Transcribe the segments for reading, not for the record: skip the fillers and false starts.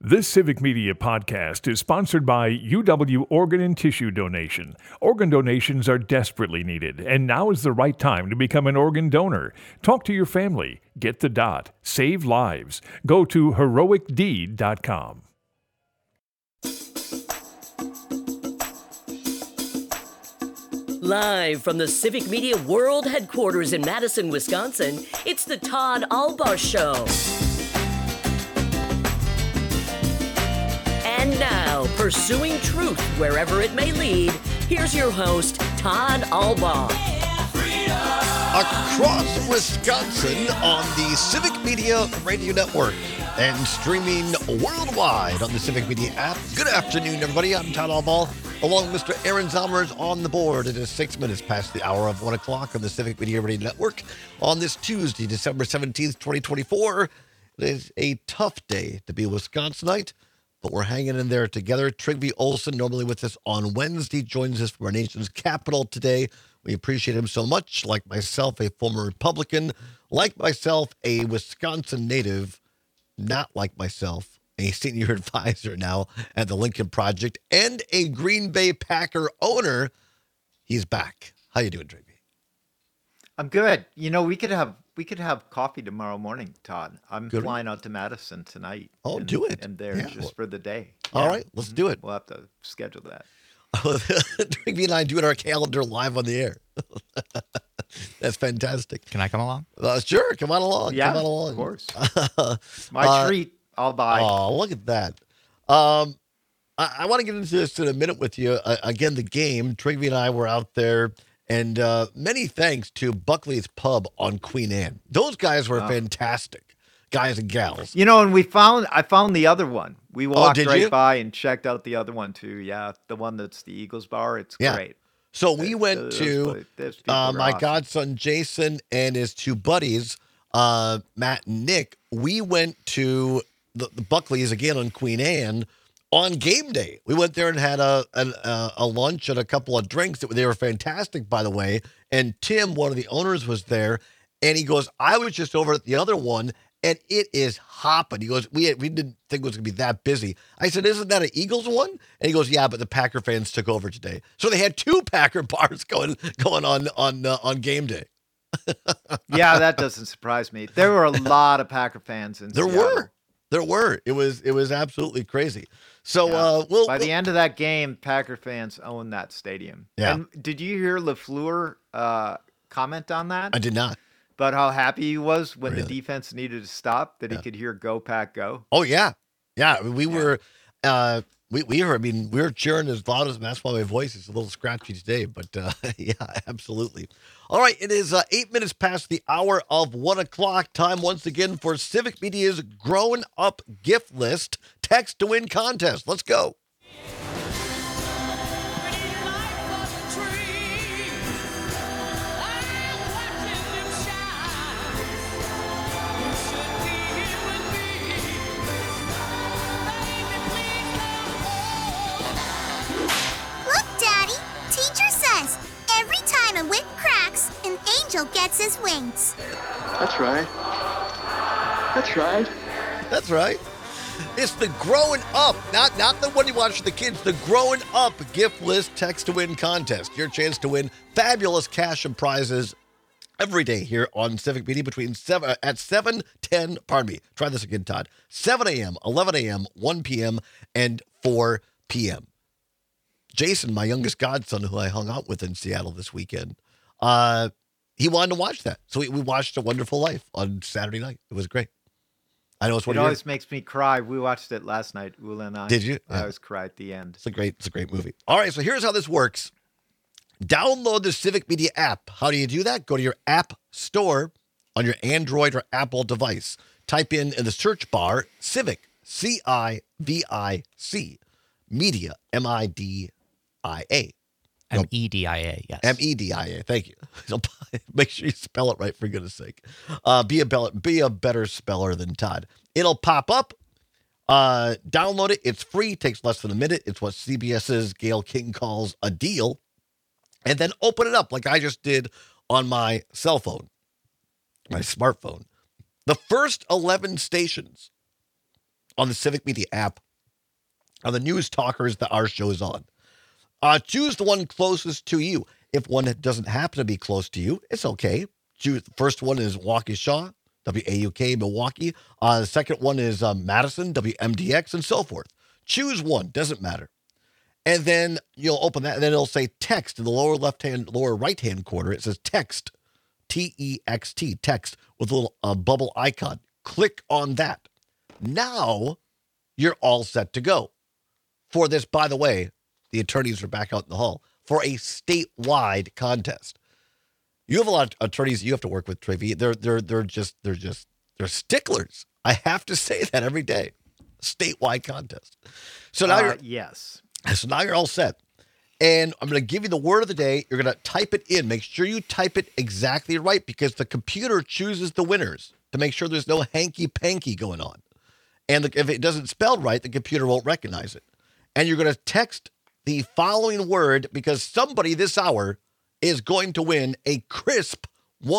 This Civic Media podcast is sponsored by UW Organ and Tissue Donation. Organ donations are desperately needed, and now is the right time to become an organ donor. Talk to your family. Get the dot. Save lives. Go to heroicdeed.com. Live from the Civic Media World Headquarters in Madison, Wisconsin, it's the Todd Albaugh Show. And now, pursuing truth wherever it may lead, here's your host, Todd Albaugh. Across Wisconsin on the Civic Media Radio Network and streaming worldwide on the Civic Media app. Good afternoon, everybody. I'm Todd Albaugh, along with Mr. Aaron Zomers on the board. It is 6 minutes past the hour of 1 o'clock on the Civic Media Radio Network on this Tuesday, December 17th, 2024. It is a tough day to be a Wisconsinite, but we're hanging in there together. Trygve Olsen, normally with us on Wednesday, joins us from our nation's capital today. We appreciate him so much. Like myself, a former Republican. Like myself, a Wisconsin native. Not like myself, a senior advisor now at the Lincoln Project and a Green Bay Packer owner. He's back. How you doing, Trygve? I'm good. You know, we could have coffee tomorrow morning, Todd. I'm Good. flying out to Madison tonight. Oh, do it. And there just for the day. All right, let's do it. We'll have to schedule that. Trygve and I doing our calendar live on the air. That's fantastic. Can I come along? Sure, come on along. Yeah, come on along. of course. My treat. I'll buy. Oh, look at that. I want to get into this in a minute with you. Again, the game. Trygve and I were out there, and many thanks to Buckley's Pub on Queen Anne. Those guys were fantastic, guys and gals. You know, and I found the other one. We walked did right you? by and checked out the other one too. Yeah, the one that's the Eagles Bar. It's great. So we went to those people are my awesome. godson Jason and his two buddies, Matt and Nick. We went to the Buckley's again on Queen Anne on game day. We went there and had a lunch and a couple of drinks. They were fantastic, by the way. And Tim, one of the owners, was there, and he goes, "I was just over at the other one, and it is hopping." He goes, we didn't think it was going to be that busy. I said, "Isn't that an Eagles one?" And he goes, "Yeah, but the Packer fans took over today." So they had two Packer bars going on game day. Yeah, that doesn't surprise me. There were a lot of Packer fans in Seattle. There were. It was absolutely crazy. So by the end of that game, Packer fans owned that stadium. Yeah. And did you hear LaFleur comment on that? I did not. About how happy he was when Really? the defense needed to stop, that he could hear "Go Pack Go." Oh yeah. We were. We heard. I mean, we were cheering as loud as that's why my voice is a little scratchy today. But yeah, absolutely. All right, it is 8 minutes past the hour of 1 o'clock. Time once again for Civic Media's Grown Up Gift List Text to Win contest. Let's go. Look, Daddy! Teacher says, every time a whip cracks, an angel gets his wings. That's right. That's right. That's right. It's the Growing Up, not the one you watch for the kids, the Growing Up Gift List Text to Win contest. Your chance to win fabulous cash and prizes every day here on Civic Media between 7 a.m., 11 a.m., 1 p.m., and 4 p.m. Jason, my youngest godson, who I hung out with in Seattle this weekend, he wanted to watch that. So we watched A Wonderful Life on Saturday night. It was great. I know it's one It of always makes me cry. We watched it last night, Ula and I. Did you? I always cry at the end. It's a great movie. All right, so here's how this works. Download the Civic Media app. How do you do that? Go to your app store on your Android or Apple device. Type in the search bar Civic, C-I-V-I-C, Media, M-I-D-I-A. M-E-D-I-A, yes. M-E-D-I-A. Thank you. So make sure you spell it right, for goodness sake. Be a better speller than Todd. It'll pop up. Download it. It's free. Takes less than a minute. It's what CBS's Gayle King calls a deal. And then open it up like I just did on my cell phone, my smartphone. The first 11 stations on the Civic Media app are the news talkers that our show is on. Choose the one closest to you. If one doesn't happen to be close to you, it's okay. Choose. The first one is Waukesha, WAUK, Milwaukee. The second one is Madison, WMDX, and so forth. Choose one. Doesn't matter. And then you'll open that, and then it'll say text in the lower right-hand corner. It says text, T-E-X-T, text, with a little bubble icon. Click on that. Now you're all set to go. For this, by the way, the attorneys are back out in the hall for a statewide contest. You have a lot of attorneys you have to work with, Trivy. They're sticklers. I have to say that every day. Statewide contest. So now yes. So now you're all set. And I'm going to give you the word of the day. You're going to type it in. Make sure you type it exactly right because the computer chooses the winners to make sure there's no hanky-panky going on. And if it doesn't spell right, the computer won't recognize it. And you're going to text the following word because somebody this hour is going to win a crisp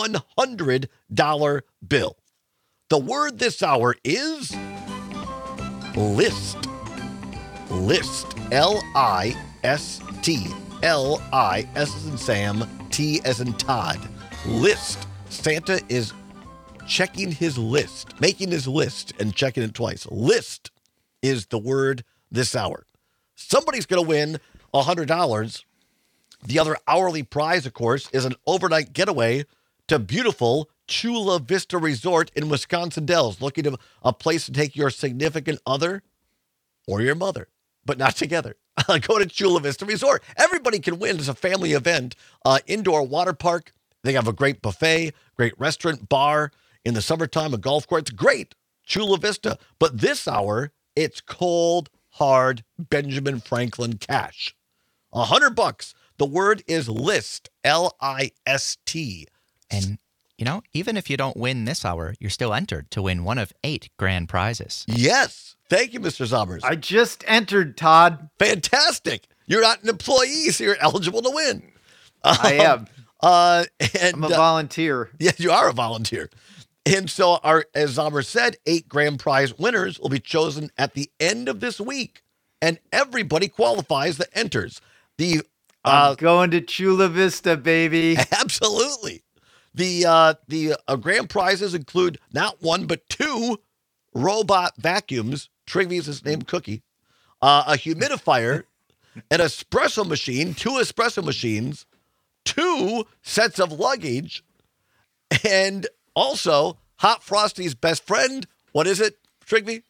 $100 bill. The word this hour is list. List. L-I-S-T. L-I-S as in Sam, T as in Todd. List. Santa is checking his list, making his list and checking it twice. List is the word this hour. Somebody's going to win $100. The other hourly prize, of course, is an overnight getaway to beautiful Chula Vista Resort in Wisconsin Dells. Looking to a place to take your significant other or your mother, but not together. Go to Chula Vista Resort. Everybody can win. It's a family event. Indoor water park. They have a great buffet, great restaurant, bar. In the summertime, a golf course. It's great. Chula Vista. But this hour, it's cold, hard Benjamin Franklin cash. $100. The word is list. L-I-S-T. And, even if you don't win this hour, you're still entered to win one of 8 grand prizes. Yes. Thank you, Mr. Zommers. I just entered, Todd. Fantastic. You're not an employee, so you're eligible to win. I am. And, I'm a volunteer. Yes, you are a volunteer. And so, as Zommer said, 8 grand prize winners will be chosen at the end of this week. And everybody qualifies that enters. I'm going to Chula Vista, baby. Absolutely. The grand prizes include not 1, but 2 robot vacuums. Trigvy's his name, Cookie. A humidifier, an espresso machine, 2 espresso machines, 2 sets of luggage, and also Hot Frosty's best friend. What is it, Trigby?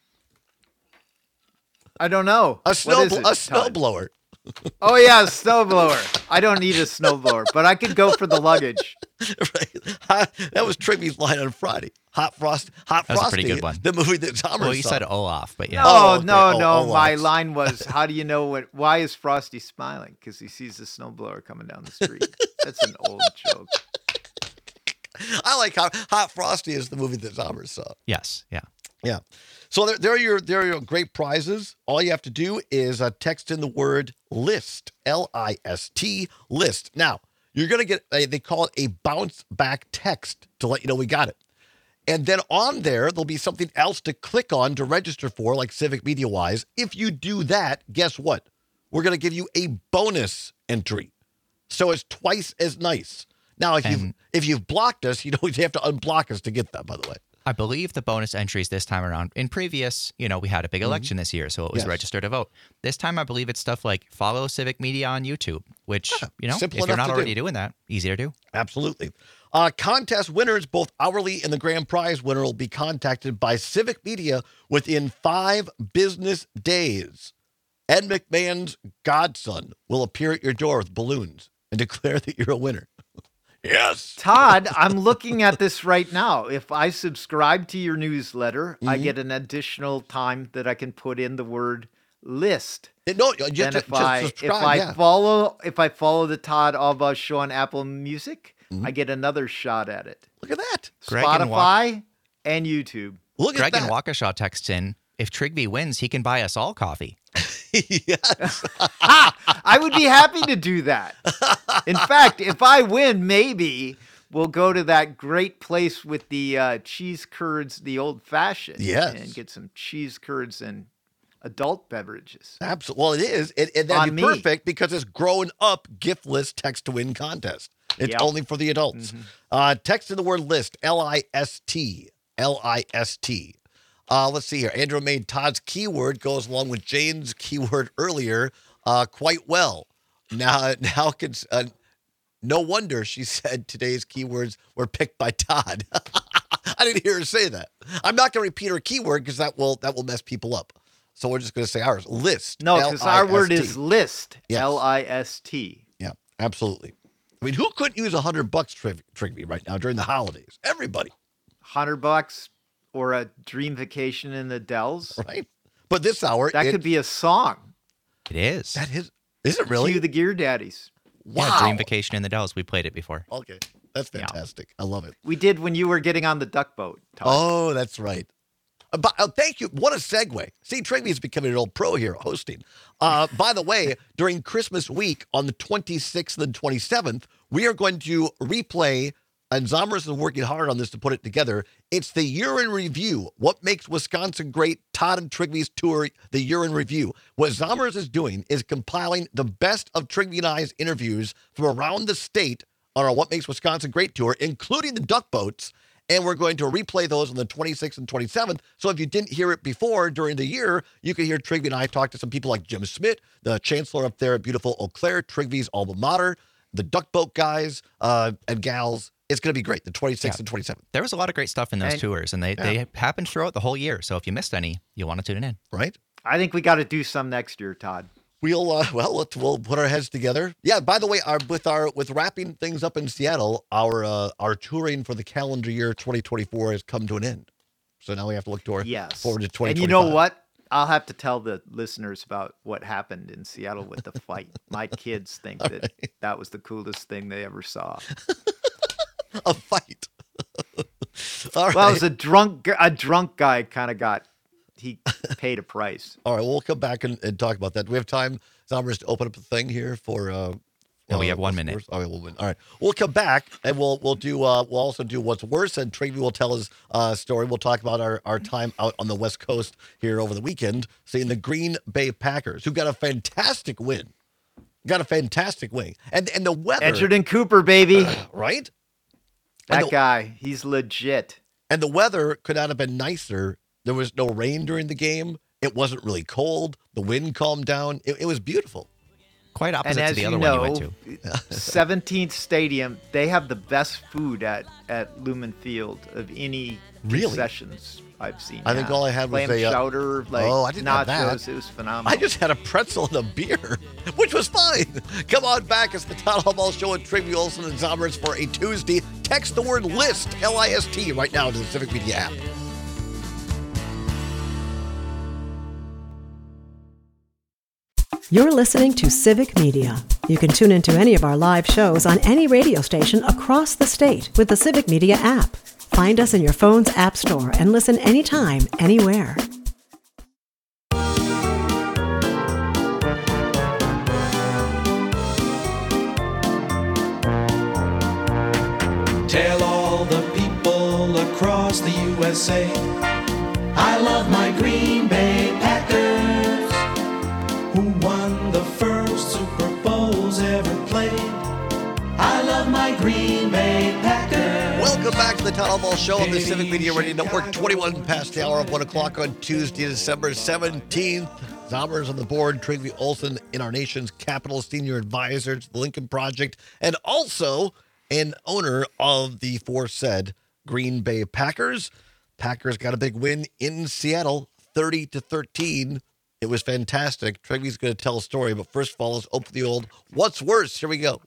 I don't know. A snowblower. Oh, yeah, a snowblower. I don't need a snowblower, but I could go for the luggage. Right. That was Trigby's line on Friday. Hot Frosty. That was a pretty good one. The movie that Zommer Well, you saw. said Olaf, but yeah. No. My Olaf. line was, how do you know why is Frosty smiling? Because he sees the snowblower coming down the street. That's an old joke. I like how Hot Frosty is the movie that Zommer saw. Yes, yeah. Yeah. So there are your great prizes. All you have to do is text in the word list, L-I-S-T, list. Now, you're going to get, they call it a bounce back text to let you know we got it. And then on there'll be something else to click on to register for, like Civic Media Wise. If you do that, guess what? We're going to give you a bonus entry. So it's twice as nice. Now, if you've blocked us, you have to unblock us to get that, by the way. I believe the bonus entries this time around, in previous, we had a big election this year, so it was register to vote. This time, I believe it's stuff like follow Civic Media on YouTube, which, if you're not already doing that, easier to do. Absolutely. Contest winners, both hourly and the grand prize winner, will be contacted by Civic Media within 5 business days. Ed McMahon's godson will appear at your door with balloons and declare that you're a winner. Yes. Todd, I'm looking at this right now. If I subscribe to your newsletter, I get an additional time that I can put in the word list. No, just subscribe. If I follow the Todd Albaugh Show on Apple Music, I get another shot at it. Look at that. Spotify and YouTube. Greg in Waukesha texts in, if Trigby wins, he can buy us all coffee. Yes. I would be happy to do that. In fact, if I win, maybe we'll go to that great place with the cheese curds, the old-fashioned. Yes. And get some cheese curds and adult beverages. Absolutely. Well, it is. And that'd be perfect because it's grown up giftless text to win contest. It's only for the adults. Text in the word list, L-I-S-T. L-I-S-T. Let's see here. Andrew made Todd's keyword goes along with Jane's keyword earlier quite well. Now, no wonder she said today's keywords were picked by Todd. I didn't hear her say that. I'm not going to repeat her keyword because that will mess people up. So we're just going to say ours. List. No, because our word is list. Yes. L-I-S-T. Yeah, absolutely. I mean, who couldn't use $100 trivia right now during the holidays? Everybody. $100 or a dream vacation in the Dells. Right. But this hour. That could be a song. It is. That is. Is it really? Cue the Gear Daddies. Wow. Yeah, Dream Vacation in the Dells. We played it before. Okay. That's fantastic. I love it. We did when you were getting on the duck boat, Todd. Oh, that's right. Thank you. What a segue. See, Trivia becoming an old pro here hosting. By the way, during Christmas week on the 26th and 27th, we are going to replay, and Zombers is working hard on this to put it together. It's the Year in Review. What makes Wisconsin great? Todd and Trigby's tour, the Year in Review. What Zombers is doing is compiling the best of Trigby and I's interviews from around the state on our What Makes Wisconsin Great tour, including the duck boats. And we're going to replay those on the 26th and 27th. So if you didn't hear it before during the year, you can hear Trigby and I talk to some people like Jim Smith, the chancellor up there at beautiful Eau Claire, Trigby's alma mater, the duck boat guys and gals. It's going to be great, the 26th and 27th. There was a lot of great stuff in those tours, and they happened throughout the whole year. So if you missed any, you'll want to tune in. Right? I think we got to do some next year, Todd. We'll put our heads together. Yeah. By the way, with wrapping things up in Seattle, our touring for the calendar year 2024 has come to an end. So now we have to look forward to 2025. And you know what? I'll have to tell the listeners about what happened in Seattle with the fight. My kids think that was the coolest thing they ever saw. A fight. All right. Well, it was a drunk guy kind of he paid a price. All right, we'll come back and talk about that. Do we have time, Zombers, to open up the thing here for? We have 1 minute. Oh, we'll win. All right, we'll come back and we'll also do what's worse. And Trigby will tell his story. We'll talk about our time out on the West Coast here over the weekend, seeing the Green Bay Packers, who got a fantastic win. And the weather. Edgerton Cooper, baby. Right. That guy, he's legit. And the weather could not have been nicer. There was no rain during the game. It wasn't really cold. The wind calmed down. It was beautiful. Quite opposite to the other one you went to. 17th Stadium, they have the best food at Lumen Field of any concessions I've seen. I think all I had was clam chowder, I didn't have nachos. that. It was phenomenal. I just had a pretzel and a beer, which was fine. Come on back. It's the Todd Hallball Show with Trigby Olson and Zombers for a Tuesday. Text the word LIST, L-I-S-T, right now to the Civic Media app. You're listening to Civic Media. You can tune into any of our live shows on any radio station across the state with the Civic Media app. Find us in your phone's app store and listen anytime, anywhere. Tell all the people across the USA, I love my Green Bay Packers, who won the first Super Bowls ever played. I love my Green Bay Packers. Welcome back to the Todd Hallball Show on the Civic Media Radio Network. 21 past the hour of 1 o'clock on Tuesday, December 17th. Zombers on the board, Trigby Olson in our nation's capital, senior advisor to the Lincoln Project, and also an owner of the aforesaid Green Bay Packers. Packers got a big win in Seattle, 30-13. It was fantastic. Trigby's going to tell a story, but first of all, let's open the old What's Worse. Here we go.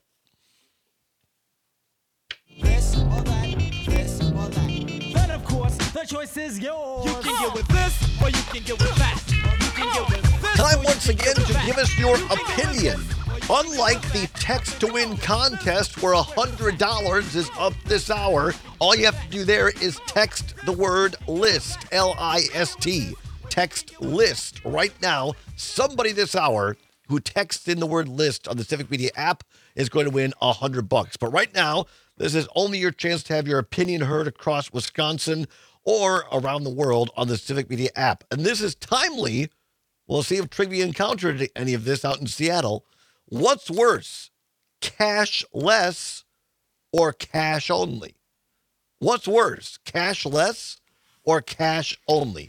This or that, this or that. Then, of course, the choice is yours. You can get with this, or you can get with that. You can get with this. Time once again to give us your opinion. Unlike the Text to Win contest where $100 is up this hour, all you have to do there is text the word LIST, L-I-S-T. Text LIST right now. Somebody this hour who texts in the word LIST on the Civic Media app is going to win $100. But right now, This is only your chance to have your opinion heard across Wisconsin or around the world on the Civic Media app. And this is timely. We'll see if Trigby encountered any of this out in Seattle. What's worse, cash less or cash only? What's worse, cash less or cash only?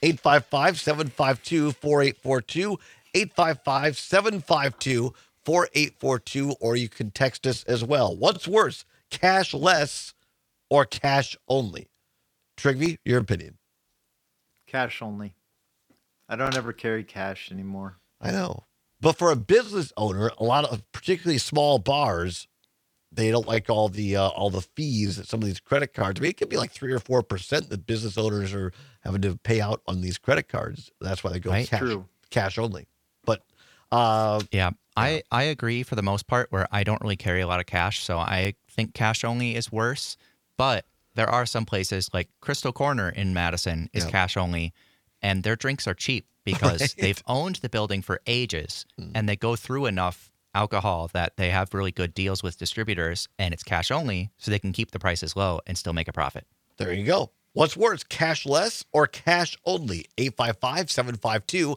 855-752-4842, 855-752-4842, or you can text us as well. What's worse, cash less or cash only? Trigby, your opinion. Cash only. I don't ever carry cash anymore. I know. But for a business owner, a lot of particularly small bars, they don't like all the fees that some of these credit cards. I mean, it could be like 3 or 4% that business owners are having to pay out on these credit cards. That's why they go cash only. But I agree for the most part, where I don't really carry a lot of cash, so I think cash only is worse. But there are some places like Crystal Corner in Madison is cash only, and their drinks are cheap because they've owned the building for ages, and they go through enough alcohol that they have really good deals with distributors, and it's cash only, so they can keep the prices low and still make a profit. There you go. What's worse, cash less or cash only? 855-752-4842,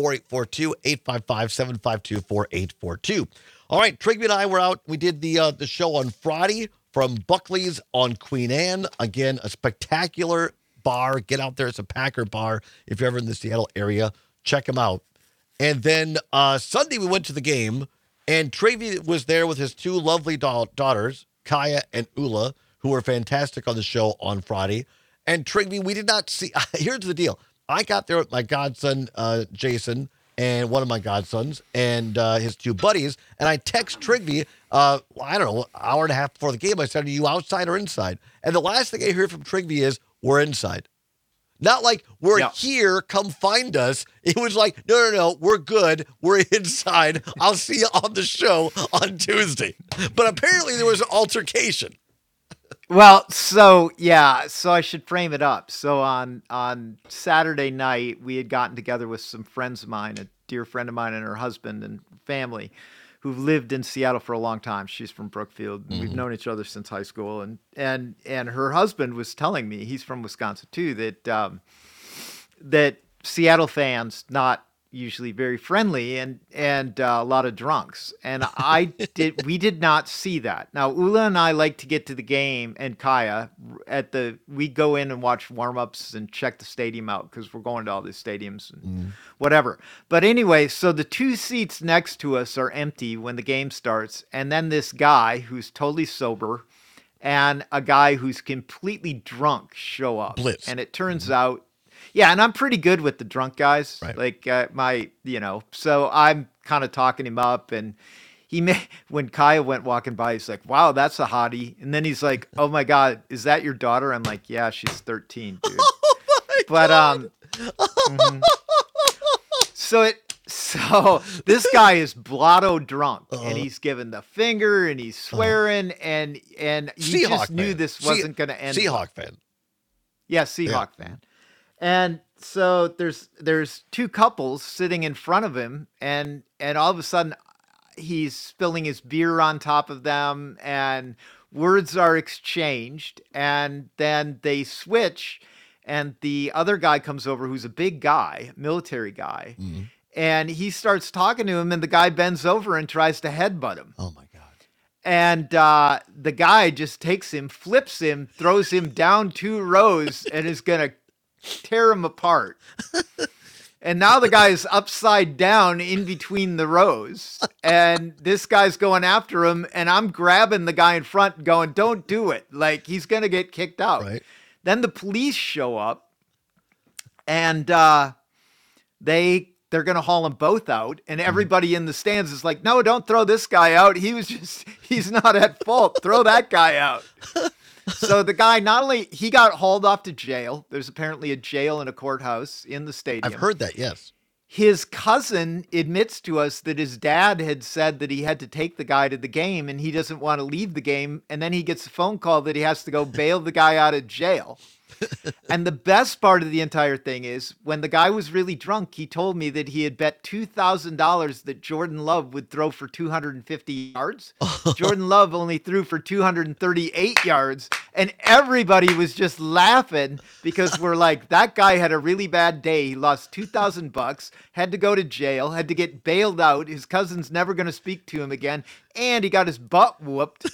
855-752-4842. All right, Trigby and I were out. We did the show on Friday from Buckley's on Queen Anne. Again, a spectacular bar. Get out there. It's a Packer bar. If you're ever in the Seattle area, check them out. And then Sunday we went to the game, and Trigby was there with his two lovely daughters, Kaya and Ula, who were fantastic on the show on Friday. And Trigby, we did not see. Here's the deal. I got there with my godson, Jason, and one of my godsons, and his two buddies. And I text Trigby, I don't know, an hour and a half before the game. I said, are you outside or inside? And the last thing I hear from Trigby is, we're inside. Not like, we're here, come find us. It was like, no, we're good. We're inside. I'll see you on the show on Tuesday. But apparently there was an altercation. Well, so I should frame it up. So on Saturday night, we had gotten together with some friends of mine, a dear friend of mine and her husband and family, who've lived in Seattle for a long time. She's from Brookfield. And we've known each other since high school. And her husband was telling me, he's from Wisconsin too, that Seattle fans not usually very friendly and a lot of drunks. And we did not see that. Now, Ula and I like to get to the game, and Kaya we go in and watch warm-ups and check the stadium out because we're going to all these stadiums and whatever. But anyway, so the two seats next to us are empty when the game starts. And then this guy who's totally sober and a guy who's completely drunk show up. Blitz. And it turns out, and I'm pretty good with the drunk guys. Right. Like so I'm kind of talking him up, and when Kaya went walking by, he's like, wow, that's a hottie. And then he's like, oh my God, is that your daughter? I'm like, yeah, she's 13, dude. God. So this guy is blotto drunk, and he's giving the finger, and he's swearing, and you just knew this wasn't going to end. Seahawk fan. Yeah, Seahawk fan. And so there's two couples sitting in front of him, and all of a sudden he's spilling his beer on top of them, and words are exchanged, and then they switch, and the other guy comes over who's a big guy, military guy, and he starts talking to him, and the guy bends over and tries to headbutt him. Oh my God. And the guy just takes him, flips him, throws him down 2 rows, and is going to tear him apart. And now the guy is upside down in between the rows, and this guy's going after him, and I'm grabbing the guy in front going, don't do it. Like, he's going to get kicked out. Right. Then the police show up, and they're going to haul them both out, and everybody in the stands is like, no, don't throw this guy out. He's not at fault. Throw that guy out. So the guy, he got hauled off to jail. There's apparently a jail and a courthouse in the stadium. I've heard that, yes. His cousin admits to us that his dad had said that he had to take the guy to the game, and he doesn't want to leave the game. And then he gets a phone call that he has to go bail the guy out of jail. And the best part of the entire thing is when the guy was really drunk, he told me that he had bet $2,000 that Jordan Love would throw for 250 yards. Jordan Love only threw for 238 yards. And everybody was just laughing because we're like, that guy had a really bad day. He lost $2,000, had to go to jail, had to get bailed out. His cousin's never going to speak to him again. And he got his butt whooped.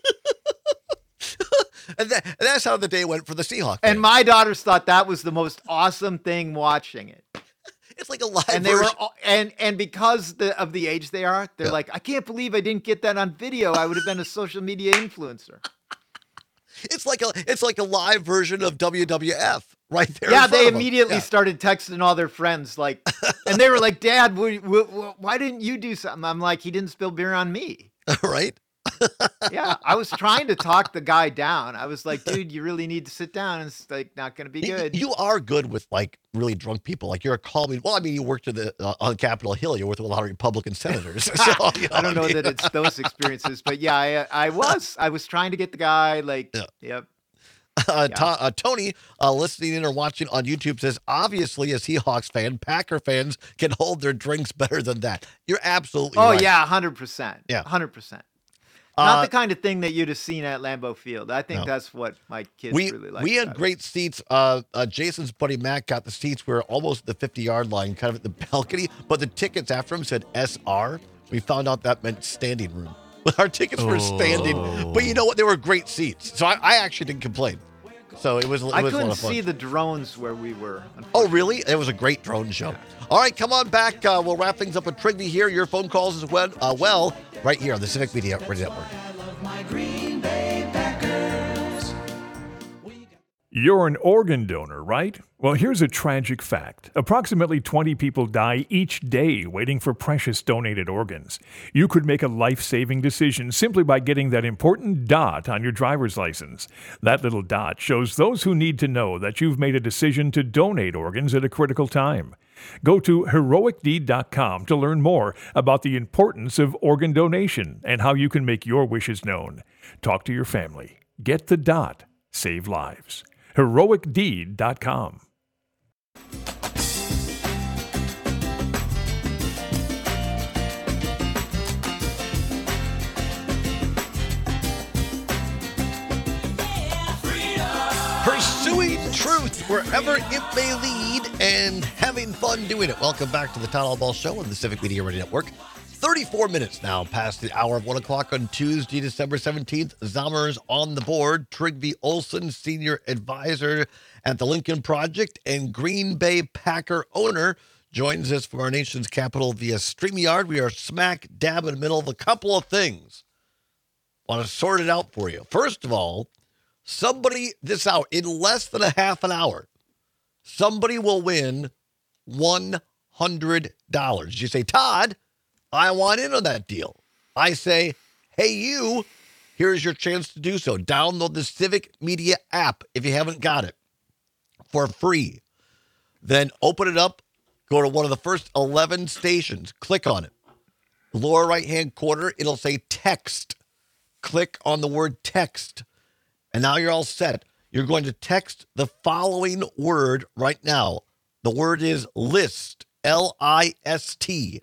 And that's how the day went for the Seahawks. And my daughters thought that was the most awesome thing watching it. It's like a live and they were and because of the age they are, they're like, I can't believe I didn't get that on video. I would have been a social media influencer. It's like a live version of WWF right there. Yeah, they immediately started texting all their friends, like, and they were like, Dad, why didn't you do something? I'm like, he didn't spill beer on me. Right? Yeah, I was trying to talk the guy down. I was like, dude, you really need to sit down. And it's like not going to be good. You are good with like really drunk people. Like you're a calming. Well, I mean, you worked on Capitol Hill. You worked with a lot of Republican senators. So, I don't know that it's those experiences, but yeah, I was trying to get the guy like, yep. Tony, listening in or watching on YouTube, says, obviously, a Seahawks fan, Packer fans can hold their drinks better than that. You're absolutely right. Oh, yeah, 100%. Yeah. 100%. Not the kind of thing that you'd have seen at Lambeau Field. I think that's what my kids really like. We had great seats. Jason's buddy Matt got the seats. We were almost at the 50-yard line, kind of at the balcony, but the tickets after him said SR. We found out that meant standing room. Our tickets were standing, but you know what? They were great seats. So I actually didn't complain. So it was a lot of fun. I couldn't see the drones where we were. Oh, really? It was a great drone show. Yeah. All right, come on back. We'll wrap things up with Trigby here. Your phone calls as well, right here on the Civic Media Radio Network. You're an organ donor, right? Well, here's a tragic fact. Approximately 20 people die each day waiting for precious donated organs. You could make a life-saving decision simply by getting that important dot on your driver's license. That little dot shows those who need to know that you've made a decision to donate organs at a critical time. Go to heroicdeed.com to learn more about the importance of organ donation and how you can make your wishes known. Talk to your family. Get the dot. Save lives. heroicdeed.com. Pursuing truth wherever it may lead and having fun doing it. Welcome back to the Todd Ball Show on the Civic Media Radio Network. 34 minutes now past the hour of 1 o'clock on Tuesday, December 17th. Zommers on the board. Trigby Olson, senior advisor at the Lincoln Project and Green Bay Packer owner, joins us from our nation's capital via StreamYard. We are smack dab in the middle of a couple of things. Want to sort it out for you. First of all, somebody this hour, in less than a half an hour, somebody will win $100. You say, Todd, I want in on that deal. I say, hey, you, here's your chance to do so. Download the Civic Media app if you haven't got it for free. Then open it up, go to one of the first 11 stations, click on it. Lower right-hand corner, it'll say text. Click on the word text. And now you're all set. You're going to text the following word right now. The word is list, L-I-S-T.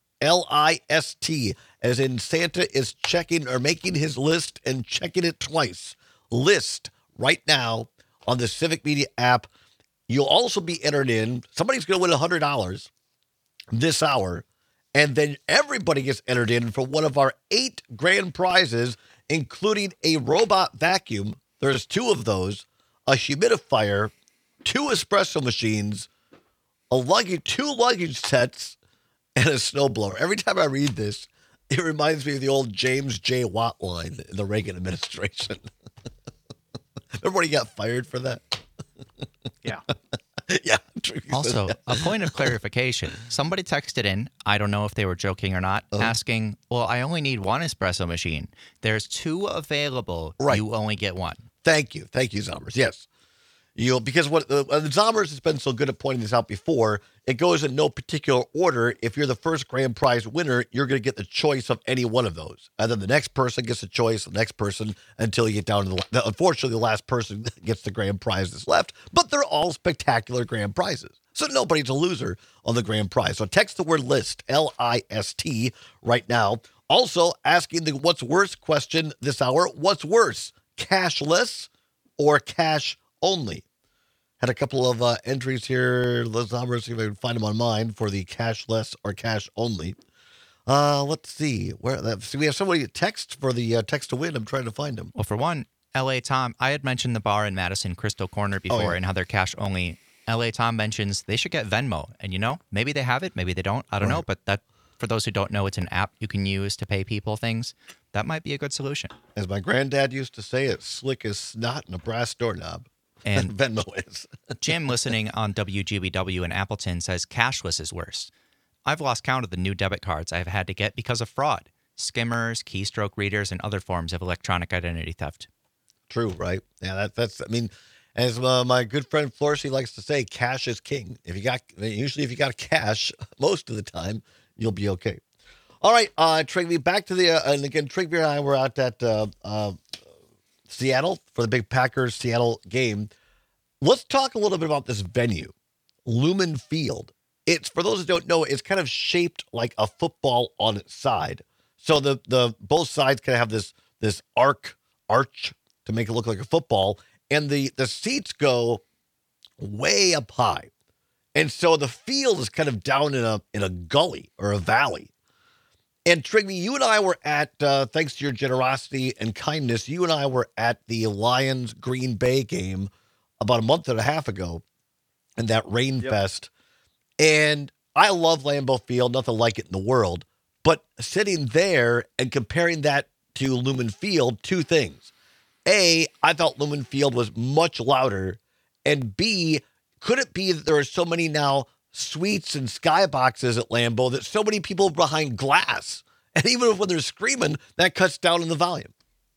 L-I-S-T, as in Santa is checking or making his list and checking it twice. List right now on the Civic Media app. You'll also be entered in. Somebody's going to win $100 this hour, and then everybody gets entered in for one of our 8 grand prizes, including a robot vacuum. There's 2 of those, a humidifier, 2 espresso machines, 2 luggage sets, and a snowblower. Every time I read this, it reminds me of the old James J. Watt line in the Reagan administration. Remember when he got fired for that? Yeah. Yeah. Also, a point of clarification. Somebody texted in, I don't know if they were joking or not, asking, well, I only need 1 espresso machine. There's 2 available. Right. You only get 1. Thank you. Thank you, Zommers. Yes. Because what the Zombers has been so good at pointing this out before, it goes in no particular order. If you're the first grand prize winner, you're going to get the choice of any one of those. And then the next person gets a choice, the next person, until you get down to unfortunately, the last person gets the grand prize that's left. But they're all spectacular grand prizes. So nobody's a loser on the grand prize. So text the word LIST, L-I-S-T, right now. Also, asking the what's worse question this hour. What's worse, cashless or cash only? Had a couple of entries here. Let's see if I can find them on mine for the cashless or cash only. Let's see. So we have somebody text for the text to win. I'm trying to find them. Well, for one, LA Tom, I had mentioned the bar in Madison Crystal Corner before and how they're cash only. LA Tom mentions they should get Venmo. And maybe they have it, maybe they don't. I don't know. But that, for those who don't know, it's an app you can use to pay people things. That might be a good solution. As my granddad used to say, it's slick as snot and a brass doorknob. And Venmo is. Jim, listening on WGBW in Appleton, says cashless is worse. I've lost count of the new debit cards I've had to get because of fraud, skimmers, keystroke readers, and other forms of electronic identity theft. True, right? Yeah, that's. I mean, as my good friend Florsey likes to say, cash is king. If you got cash, most of the time you'll be okay. All right, Trigby, back to the and again, Trigby and I were out at Seattle for the big Packers Seattle game. Let's talk a little bit about this venue, Lumen Field. It's, for those who don't know, it's kind of shaped like a football on its side. So the both sides kind of have this arch to make it look like a football, and the seats go way up high. And so the field is kind of down in a gully or a valley. And Trigby, you and I were at, thanks to your generosity and kindness, you and I were at the Lions Green Bay game about a month and a half ago, and that rain fest. And I love Lambeau Field, nothing like it in the world. But sitting there and comparing that to Lumen Field, two things. A, I thought Lumen Field was much louder. And B, could it be that there are so many now suites and skyboxes at Lambeau that so many people behind glass, and even when they're screaming, that cuts down in the volume?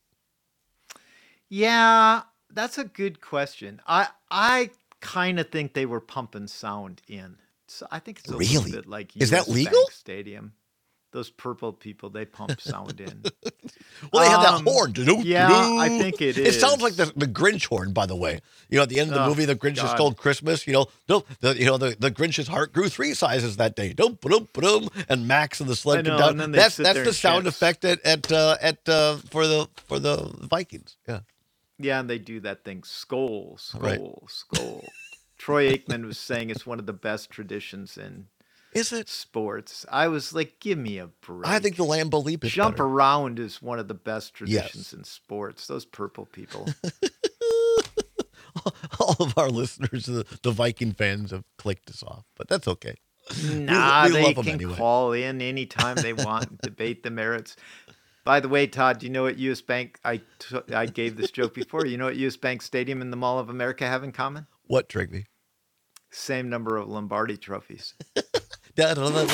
Yeah, that's a good question. I kind of think they were pumping sound in. So I think it's a little bit like is US that legal? Bank Stadium. Those purple people, they pump sound in. Well, they have that horn. Yeah, I think it is. It sounds like the Grinch horn, by the way. At the end of the movie, The Grinch Stole Christmas. The Grinch's heart grew 3 sizes that day. And Max and the sled come down. And that's the sound effect for the Vikings. Yeah. Yeah, and they do that thing. Skol. Troy Aikman was saying it's one of the best traditions in. Is it sports? I was like, give me a break. I think the Lambeau Leap is Jump better. around is one of the best traditions in sports. Those purple people. All of our listeners, the Viking fans, have clicked us off, but that's okay. Nah, we they love them can anyway. call in anytime they want and debate the merits. By the way, Todd, do you know what U.S. Bank, I gave this joke before, you know what U.S. Bank Stadium and the Mall of America have in common? What, Trigby? Same number of Lombardi trophies. All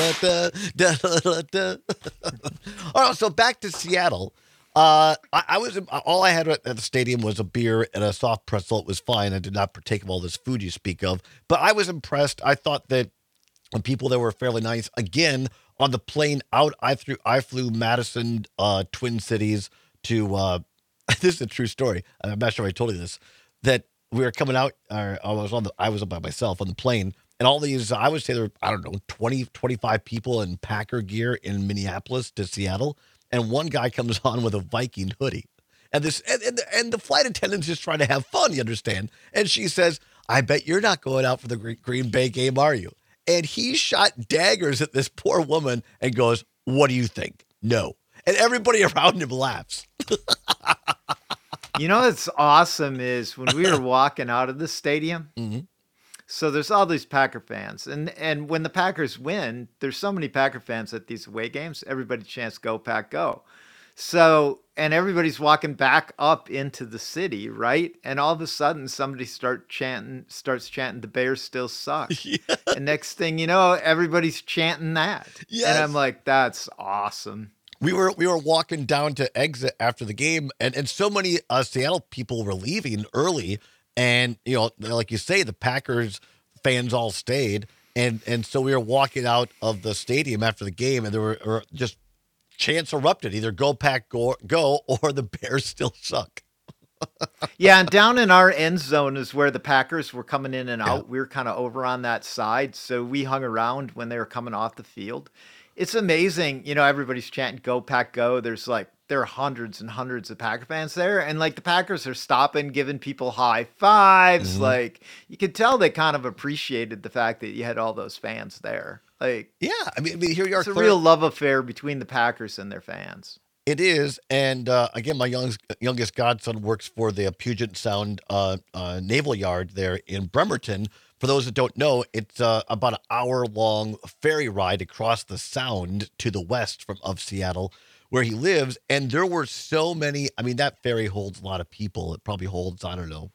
right, so back to Seattle. I was all I had at the stadium was a beer and a soft pretzel. It was fine. I did not partake of all this food you speak of, but I was impressed. I thought that the people there were fairly nice. Again, on the plane out, I flew Madison, Twin Cities to. This is a true story. I'm not sure if I told you this. That we were coming out. I was by myself on the plane. And all these, I would say there were, 20, 25 people in Packer gear in Minneapolis to Seattle. And one guy comes on with a Viking hoodie. And the flight attendant's just trying to have fun, you understand? And she says, I bet you're not going out for the Green Bay game, are you? And he shot daggers at this poor woman and goes, what do you think? No. And everybody around him laughs. You know what's awesome is when we were walking out of the stadium, so there's all these Packer fans. And when the Packers win, there's so many Packer fans at these away games. Everybody chants, go, Pack, go. So, and everybody's walking back up into the city, right? And all of a sudden, somebody starts chanting, the Bears still suck. Yeah. And next thing you know, everybody's chanting that. Yes. And I'm like, that's awesome. We were walking down to exit after the game, and so many Seattle people were leaving early. And, like you say, the Packers fans all stayed. And so we were walking out of the stadium after the game, and there were just chants erupted. Either go Pack, go, or the Bears still suck. Yeah, and down in our end zone is where the Packers were coming in and out. Yeah. We were kind of over on that side, so we hung around when they were coming off the field. It's amazing, everybody's chanting "Go Pack, go." There are hundreds and hundreds of Packer fans there, and the Packers are stopping, giving people high fives. Mm-hmm. You could tell they kind of appreciated the fact that you had all those fans there. Yeah, I mean, here you are. It's a real love affair between the Packers and their fans. It is, and again, my youngest godson works for the Puget Sound Naval Yard there in Bremerton. For those that don't know, it's about an hour-long ferry ride across the Sound to the west of Seattle, where he lives. And there were so many. I mean, that ferry holds a lot of people. It probably holds, I don't know,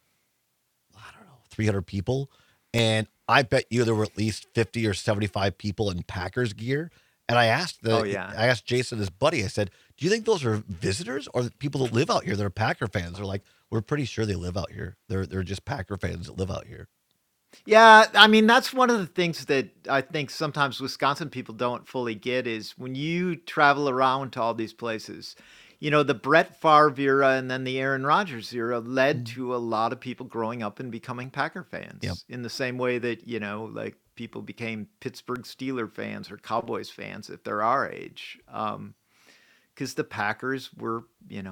300 people. And I bet you there were at least 50 or 75 people in Packers gear. And I asked I asked Jason, his buddy, I said, do you think those are visitors or the people that live out here that are Packer fans? They're like, we're pretty sure they live out here. They're just Packer fans that live out here. Yeah, I mean, that's one of the things that I think sometimes Wisconsin people don't fully get is when you travel around to all these places, the Brett Favre era and then the Aaron Rodgers era led to a lot of people growing up and becoming Packer fans. Yep. In the same way that, people became Pittsburgh Steelers fans or Cowboys fans if they're our age. Because the Packers were,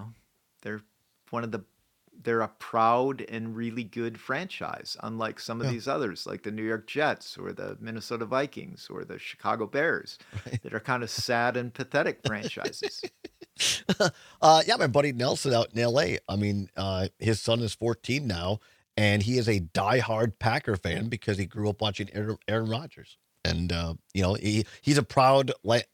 they're a proud and really good franchise, unlike some of these others, like the New York Jets or the Minnesota Vikings or the Chicago Bears, that are kind of sad and pathetic franchises. My buddy Nelson out in L.A., I mean, his son is 14 now, and he is a diehard Packer fan because he grew up watching Aaron Rodgers. And, he's a proud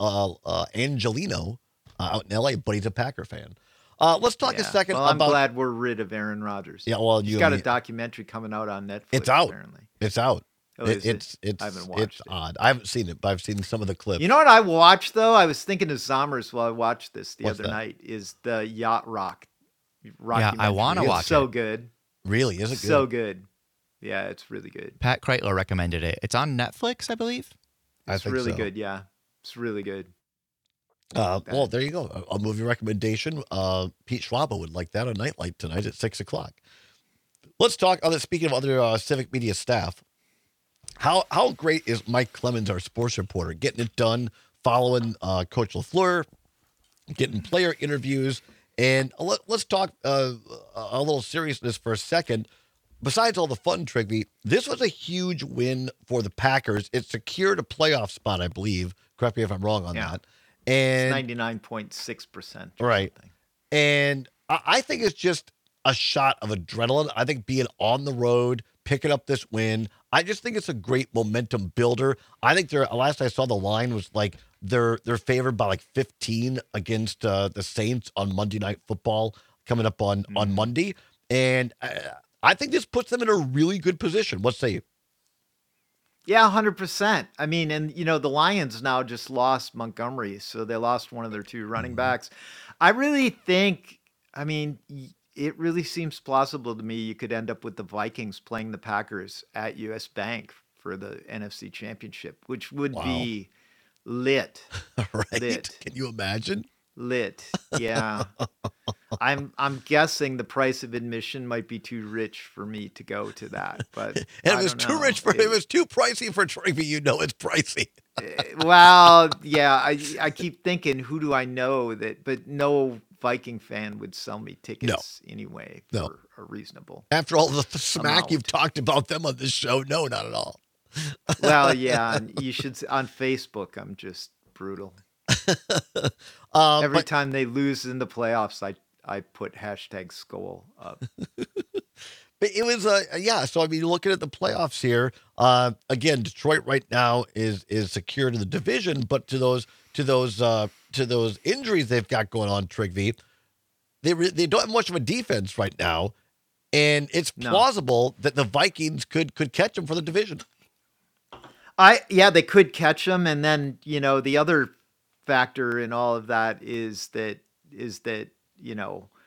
Angelino out in L.A., but he's a Packer fan. Let's talk a second about... I'm glad we're rid of Aaron Rodgers. Yeah, well, he's got a documentary coming out on Netflix. It's out. Apparently. It's out. Oh, it's I haven't watched it's odd. I haven't seen it, but I've seen some of the clips. You know what I watched, though? I was thinking of Zommers while I watched this the other night, is the Yacht Rock. Yeah, I want to watch it. It's so good. Really? Is it good? So good. Yeah, it's really good. Pat Kreitler recommended it. It's on Netflix, I believe. It's really good, yeah. It's really good. Well, there you go. A movie recommendation. Pete Schwaba would like that on Nightlight tonight at 6:00. Let's talk. Speaking of other Civic Media staff, how great is Mike Clemens, our sports reporter, getting it done, following Coach LaFleur, getting player interviews, and let's talk a little seriousness for a second. Besides all the fun, Trigby, this was a huge win for the Packers. It secured a playoff spot, I believe. Correct me if I'm wrong on that. And 99.6%. Right. And I think it's just a shot of adrenaline. I think being on the road, picking up this win, I just think it's a great momentum builder. I think last I saw the line was like they're favored by like 15 against the Saints on Monday Night Football coming up on Monday. And I think this puts them in a really good position. What say you? Yeah, 100%. I mean, and, the Lions now just lost Montgomery, so they lost one of their two running backs. I really think, it really seems plausible to me you could end up with the Vikings playing the Packers at US Bank for the NFC Championship, which would be lit. Right? Lit. Can you imagine? Lit. Yeah. I'm guessing the price of admission might be too rich for me to go to that, but and it was too rich for it was too pricey for Trigby. It's pricey. Well, yeah, I keep thinking, who do I know but no Viking fan would sell me tickets anyway for a reasonable. After all the smack you've talked about them on this show, no, not at all. Well, yeah, and you should on Facebook. I'm just brutal. Every time they lose in the playoffs, I put #Skol up. But it was so I mean, looking at the playoffs here, again, Detroit right now is secure to the division, but to those injuries they've got going on, Trigby, they don't have much of a defense right now, and it's plausible that the Vikings could catch them for the division. They could catch them, and then the other factor in all of that is that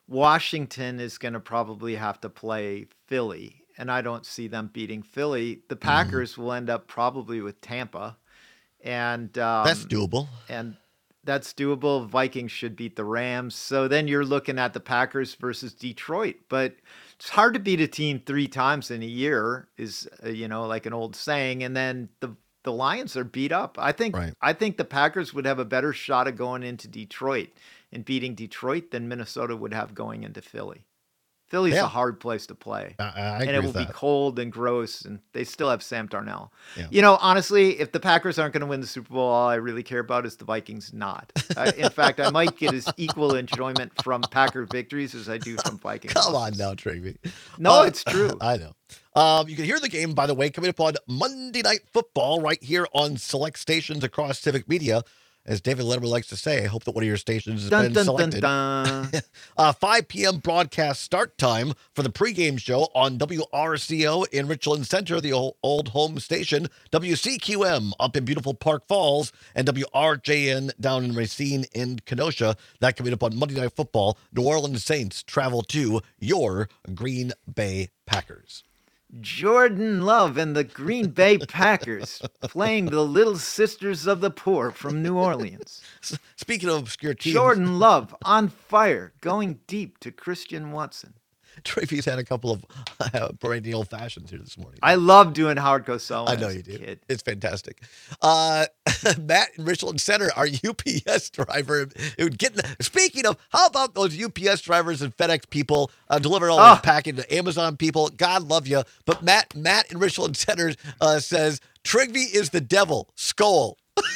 Washington is going to probably have to play Philly, and I don't see them beating Philly. The Packers will end up probably with Tampa, and that's doable. And that's doable. Vikings should beat the Rams. So then you're looking at the Packers versus Detroit, but it's hard to beat a team 3 times in a year, is like an old saying. And then the Lions are beat up. I think the Packers would have a better shot of going into Detroit and beating Detroit than Minnesota would have going into Philly. Philly's a hard place to play. I agree and it will with that. be cold and gross, and they still have Sam Darnold. Yeah. Honestly, if the Packers aren't going to win the Super Bowl, all I really care about is the Vikings not. In fact, I might get as equal enjoyment from Packer victories as I do from Vikings. Come on now, Travy. No, it's true. I know. You can hear the game, by the way, coming up on Monday Night Football right here on select stations across Civic Media. As David Letterman likes to say, I hope that one of your stations has been selected. 5 p.m. broadcast start time for the pregame show on WRCO in Richland Center, the old home station, WCQM up in beautiful Park Falls, and WRJN down in Racine in Kenosha. That coming up on Monday Night Football. New Orleans Saints travel to your Green Bay Packers. Jordan Love and the Green Bay Packers playing the Little Sisters of the Poor from New Orleans. Speaking of obscure teams. Jordan Love on fire, going deep to Christian Watson. Travy's had a couple of brandy old fashions here this morning. I love doing Howard Cosell. I know you do. Kid. It's fantastic. Matt in Richland Center, our UPS driver, speaking of, how about those UPS drivers and FedEx people delivering all this package to Amazon people? God love you. But Matt in Richland Center says, Trigby is the devil. Skull.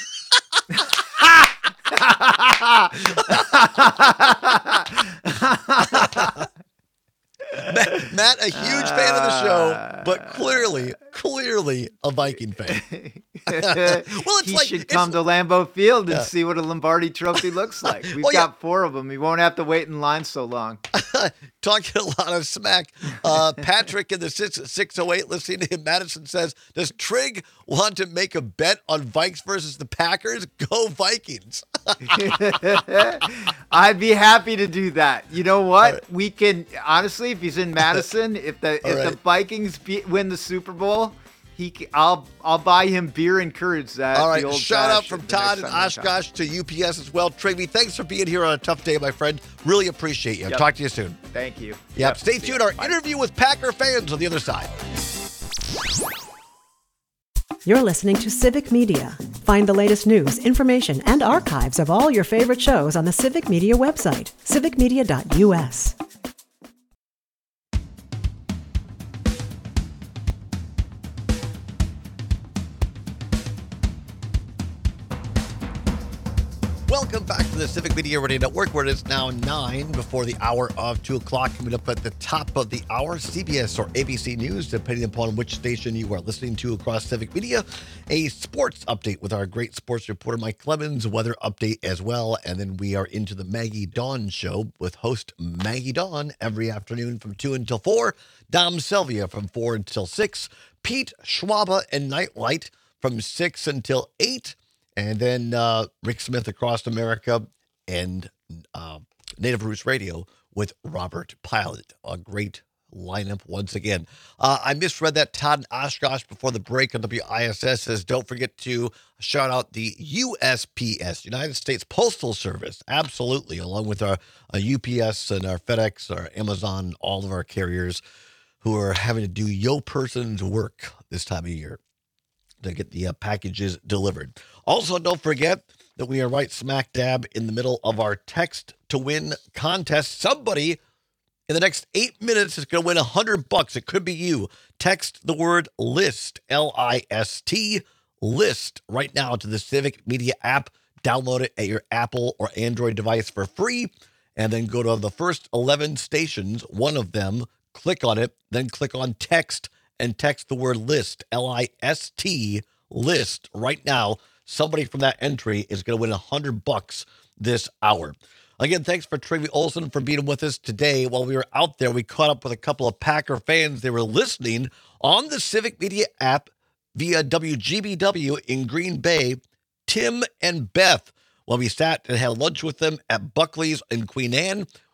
Matt, a huge fan of the show, but clearly a Viking fan. Well, he should come to Lambeau Field and see what a Lombardi Trophy looks like. We've got 4 of them. He won't have to wait in line so long. Talking a lot of smack. Patrick in the 608 listening to him. Madison says, does Trig want to make a bet on Vikes versus the Packers? Go Vikings. I'd be happy to do that. You know what? Right. We can, honestly, if he's in Madison, if the Vikings win the Super Bowl, I'll buy him beer and courage. All right, shout out from Todd and Oshkosh to UPS as well. Trigby, thanks for being here on a tough day, my friend. Really appreciate you. Yep. Talk to you soon. Thank you. Yep. Stay tuned. Our interview with Packer fans on the other side. You're listening to Civic Media. Find the latest news, information, and archives of all your favorite shows on the Civic Media website, civicmedia.us. Welcome back to the Civic Media Radio Network, where it is now 9 before the hour of 2 o'clock. Coming up at the top of the hour, CBS or ABC News, depending upon which station you are listening to across Civic Media. A sports update with our great sports reporter, Mike Clemens, weather update as well. And then we are into the Maggie Dawn Show with host Maggie Dawn every afternoon from 2 until 4. Dom Selvia from 4 until 6. Pete Schwaba and Nightlight from 6 until 8. And then Rick Smith Across America and Native Roots Radio with Robert Pilot. A great lineup once again. I misread that. Todd and Oshkosh before the break on WISS says, don't forget to shout out the USPS, United States Postal Service. Absolutely. Along with our UPS and our FedEx, our Amazon, all of our carriers who are having to do yo person's work this time of year to get the packages delivered. Also, don't forget that we are right smack dab in the middle of our text to win contest. Somebody in the next 8 minutes is going to win $100. It could be you. Text the word LIST, L-I-S-T, LIST right now to the Civic Media app. Download it at your Apple or Android device for free, and then go to the first 11 stations, one of them, click on it, then click on text, and text the word LIST, L-I-S-T, LIST right now. Somebody from that entry is going to win $100 this hour. Again, thanks for Trivy Olson for being with us today. While we were out there, we caught up with a couple of Packer fans. They were listening on the Civic Media app via WGBW in Green Bay, Tim and Beth. While we sat and had lunch with them at Buckley's in Queen Anne,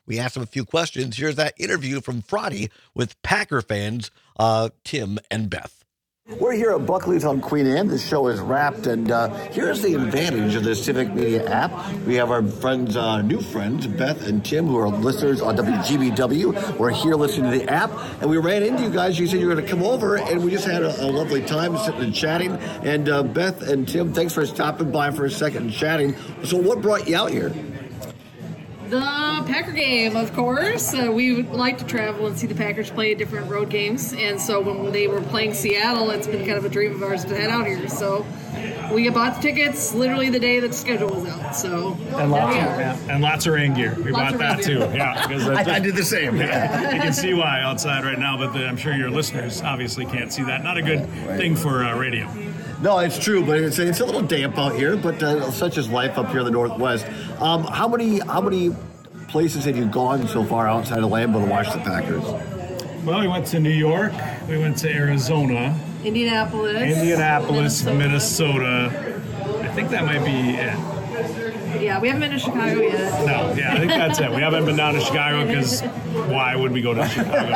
We asked him a few questions. Here's that interview from Friday with Packer fans, Tim and Beth. We're here at Buckley's on Queen Anne. The show is wrapped, and here's the advantage of the Civic Media app. We have our friends, new friends, Beth and Tim, who are listeners on WGBW. We're here listening to the app, and we ran into you guys. You said you were going to come over, and we just had a lovely time sitting and chatting. And Beth and Tim, thanks for stopping by for a second and chatting. So what brought you out here? The Packer game, of course. We would like to travel and see the Packers play different road games. And so when they were playing Seattle, it's been kind of a dream of ours to head out here. So we bought the tickets literally the day that the schedule was out. So and lots of rain gear. We bought that too. Yeah, because I did the same. Yeah. You can see why outside right now, but I'm sure your listeners obviously can't see that. Not a good thing for radio. No, it's true, but it's a little damp out here, but such is life up here in the Northwest. How many places have you gone so far outside of Lambeau to watch the Packers? Well, we went to New York, we went to Arizona, Indianapolis, Minnesota. I think that might be it. Yeah, we haven't been to Chicago yet. No, yeah, I think that's it. We haven't been down to Chicago because why would we go to Chicago?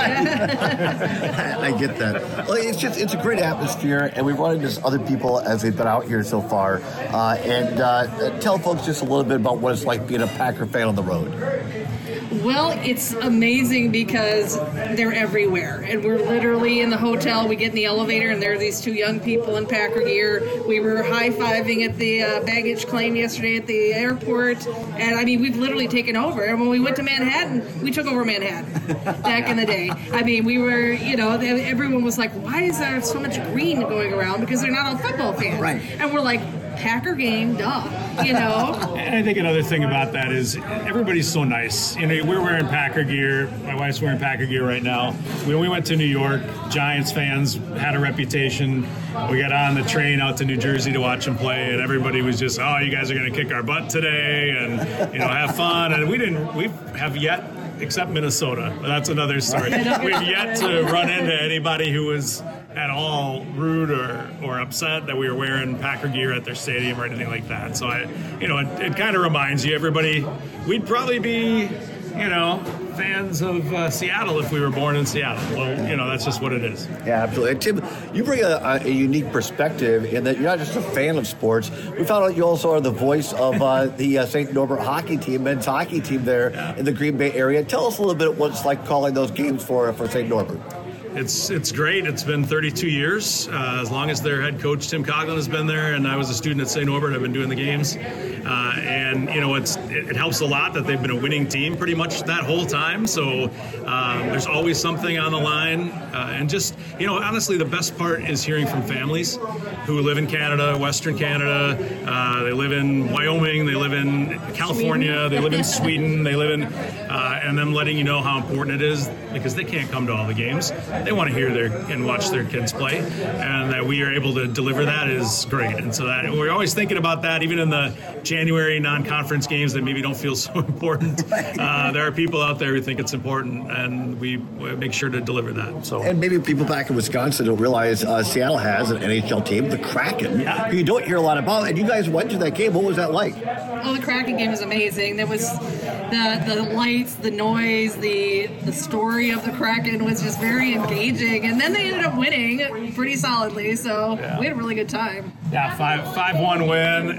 I get that. Well, it's a great atmosphere, and we've run into other people as they've been out here so far. And tell folks just a little bit about what it's like being a Packer fan on the road. Well, it's amazing because they're everywhere. And we're literally in the hotel. We get in the elevator, and there are these two young people in Packer gear. We were high-fiving at the baggage claim yesterday at the airport. And, I mean, we've literally taken over. And when we went to Manhattan, we took over Manhattan back in the day. I mean, we were, everyone was like, why is there so much green going around? Because they're not all football fans. Right. And we're like, Packer game, duh, And I think another thing about that is everybody's so nice. We're wearing Packer gear. My wife's wearing Packer gear right now. When we went to New York, Giants fans had a reputation. We got on the train out to New Jersey to watch them play, and everybody was just, oh, you guys are going to kick our butt today and, have fun. And we have yet, except Minnesota. That's another story. We've yet to run into anybody who was at all rude or upset that we were wearing Packer gear at their stadium or anything like that. So it kind of reminds you, everybody, we'd probably be, fans of Seattle if we were born in Seattle. Well, that's just what it is. Yeah, absolutely. And Tim, you bring a unique perspective in that you're not just a fan of sports. We found out you also are the voice of the St. Norbert hockey team, men's hockey team there in the Green Bay area. Tell us a little bit what it's like calling those games for St. Norbert. It's great. It's been 32 years. As long as their head coach, Tim Coughlin, has been there, and I was a student at St. Norbert, I've been doing the games. And, it helps a lot that they've been a winning team pretty much that whole time. So there's always something on the line. And just, honestly, the best part is hearing from families who live in Canada, Western Canada. They live in Wyoming. They live in California. They live in Sweden. They live in, and them letting you know how important it is because they can't come to all the games. They want to hear and watch their kids play, and that we are able to deliver that is great. And so that we're always thinking about that, even in the January non-conference games that maybe don't feel so important. There are people out there who think it's important, and we make sure to deliver that. So, and maybe people back in Wisconsin don't realize Seattle has an NHL team, the Kraken, who you don't hear a lot about. And you guys went to that game. What was that like? Oh, the Kraken game was amazing. There was the lights, the noise, the story of the Kraken was just very engaging. And then they ended up winning pretty solidly, so we had a really good time. Yeah, 5-1 win,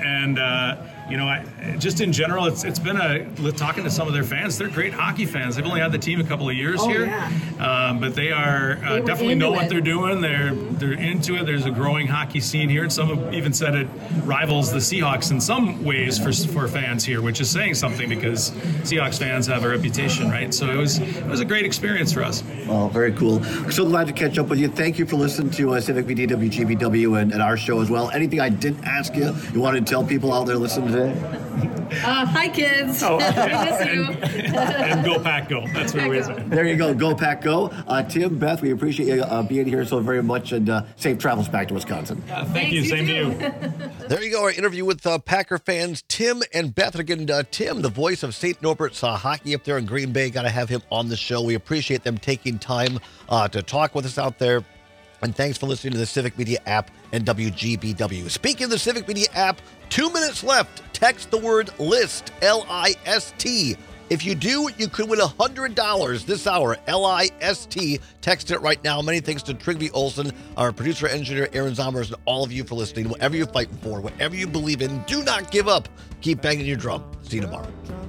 and just in general, it's been talking to some of their fans. They're great hockey fans. They've only had the team a couple of years here, but they are definitely know what they're doing. They're into it. There's a growing hockey scene here, and some have even said it rivals the Seahawks in some ways for fans here, which is saying something because Seahawks fans have a reputation, right? So it was a great experience for us. Oh, very cool. We're so glad to catch up with you. Thank you for listening to Civic Media WGBW and our show as well. Anything I didn't ask you want to tell people out there listening today? Hi, kids. Oh, I miss you. And go Pack Go. That's what we say. There you go. Go Pack Go. Tim, Beth, we appreciate you being here so very much, and safe travels back to Wisconsin. Thank you. Same to you. There you go. Our interview with Packer fans Tim and Beth. Again, Tim, the voice of St. Norbert's hockey up there in Green Bay. Got to have him on the show. We appreciate them taking time to talk with us out there. And thanks for listening to the Civic Media app and WGBW. Speaking of the Civic Media app, 2 minutes left. Text the word LIST, LIST, If you do, you could win $100 this hour. LIST. Text it right now. Many thanks to Trigby Olson, our producer, engineer, Aaron Zomers, and all of you for listening. Whatever you're fighting for, whatever you believe in, do not give up. Keep banging your drum. See you tomorrow.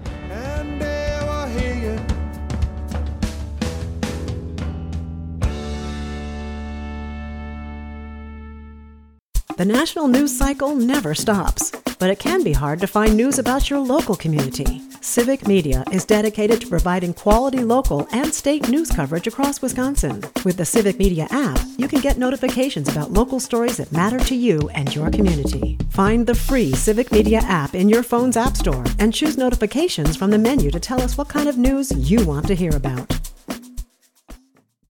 The national news cycle never stops, but it can be hard to find news about your local community. Civic Media is dedicated to providing quality local and state news coverage across Wisconsin. With the Civic Media app, you can get notifications about local stories that matter to you and your community. Find the free Civic Media app in your phone's app store and choose notifications from the menu to tell us what kind of news you want to hear about.